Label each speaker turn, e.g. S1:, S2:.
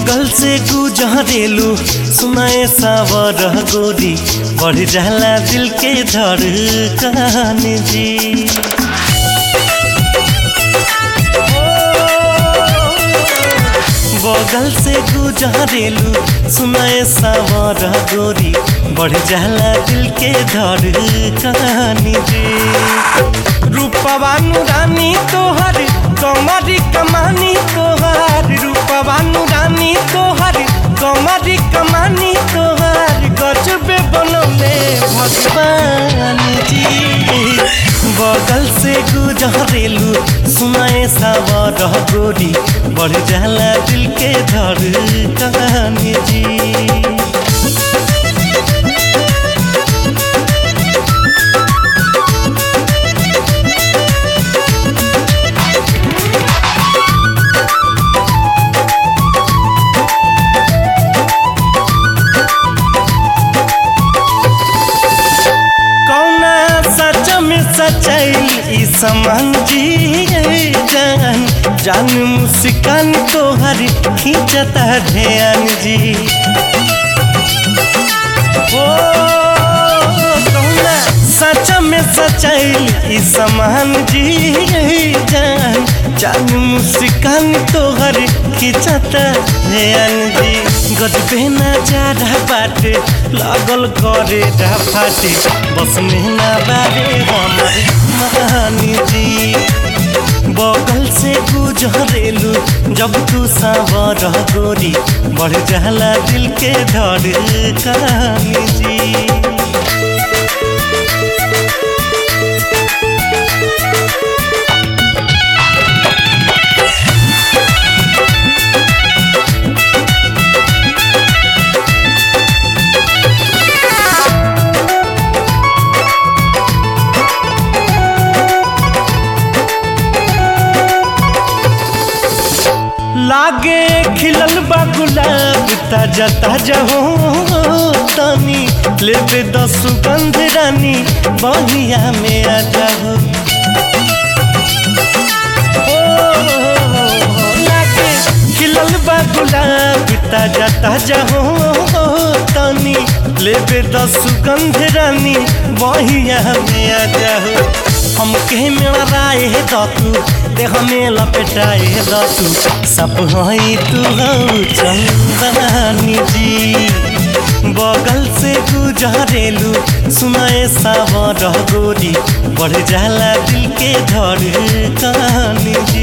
S1: बगल से गुजरेलू सुनाए सावर गोरी बढ़ जाला दिल के धड़कन जी। बगल से गुजरेलू सुनाए सावर गोरी बढ़ जाला दिल के धड़कन जी। रूपवानु रानी तोहर कमरी कमानी तोहर रूपवानु रानी तोहर कमरी कमानी तोहर गजबे बनौले भगवान जी। बगल से गुजरेलू सुनाए सावर गोरी बढ़ जाला दिल के धड़कन जी। सच्चाई समान जी जान जान मुस्कान तोहर खींचता ध्यान जी। ओ कौना सच में सच्चाई समान जी जान जान मुस्कान तोहर खींचता ध्यान जी। गजबे नजारा बाटे लागल करे फाटे बस मेहना बारे हमार महानी जी। बगल से गुजरेलू जब तू सावर गोरी बढ़ जाला दिल के धड़कन जी। लागे खिलल बा गुलाब ताजा ताजा हो तनी लेबे द सुगंध रानी बहिया में आ जाओ। लागे खिलल बा गुलाब ताजा ताजा हो तनी लेबे द सुगंध रानी बहिया में आ जाओ। हमके मेरा राय दतू देह में लपेटाए दतू सब हई तू चंदनी जी। बगल से गुजरेलू सुनाए सावर गोरी बढ़ जाला दिल के धड़कन जी।